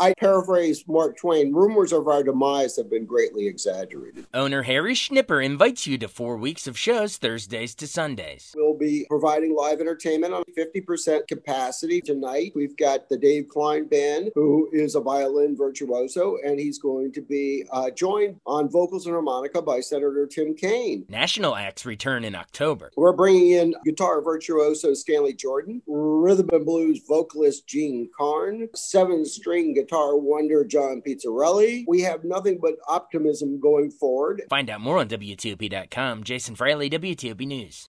I paraphrase Mark Twain, rumors of our demise have been greatly exaggerated. Owner Harry Schnipper invites you to 4 weeks of shows Thursdays to Sundays. We'll be providing live entertainment on 50% capacity tonight. We've got the Dave Klein Band, who is a violin virtuoso, and he's going to be joined on vocals and harmonica by Senator Tim Kaine. National acts return in October. We're bringing in guitar virtuoso Stanley Jordan, rhythm and blues vocalist Gene Carn, 7-string guitar wonder John Pizzarelli. We have nothing but optimism going forward. Find out more on WTOP.com. Jason Fraley, WTOP News.